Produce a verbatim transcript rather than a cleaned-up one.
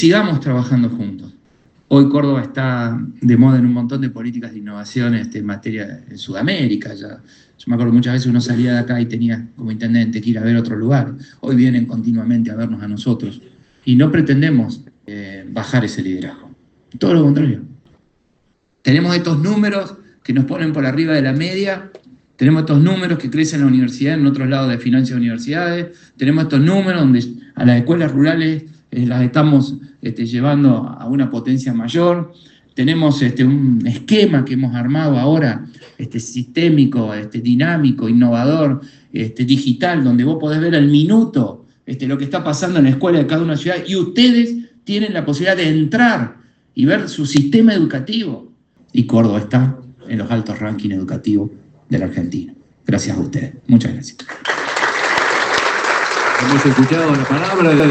sigamos trabajando juntos. Hoy Córdoba está de moda en un montón de políticas de innovación este, en materia en Sudamérica. Ya. Yo me acuerdo muchas veces uno salía de acá y tenía como intendente que ir a ver otro lugar. Hoy vienen continuamente a vernos a nosotros. Y no pretendemos eh, bajar ese liderazgo. Todo lo contrario. Tenemos estos números que nos ponen por arriba de la media. Tenemos estos números que crecen en la universidad, en otros lados de financias de universidades. Tenemos estos números donde a las escuelas rurales eh, las estamos este, llevando a una potencia mayor. Tenemos este, un esquema que hemos armado ahora, este, sistémico, este, dinámico, innovador, este, digital, donde vos podés ver al minuto este, lo que está pasando en la escuela de cada una ciudad y ustedes tienen la posibilidad de entrar y ver su sistema educativo. Y Córdoba está en los altos rankings educativos de la Argentina. Gracias a ustedes. Muchas gracias. Hemos escuchado la palabra de